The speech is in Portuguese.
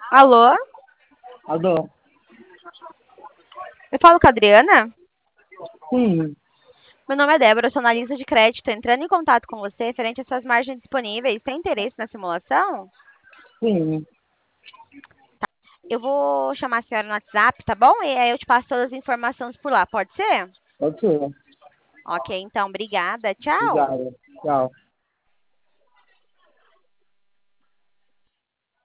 Alô? Alô? Eu falo com a Adriana? Sim, Meu nome é Débora, eu sou analista de crédito. Entrando em contato com você referente às suas margens disponíveis. Tem interesse na simulação? sim. Eu vou chamar a senhora no WhatsApp, tá bom? E aí eu te passo todas as informações por lá, pode ser? Ok, Ok, então, obrigada. Tchau. obrigado. Tchau.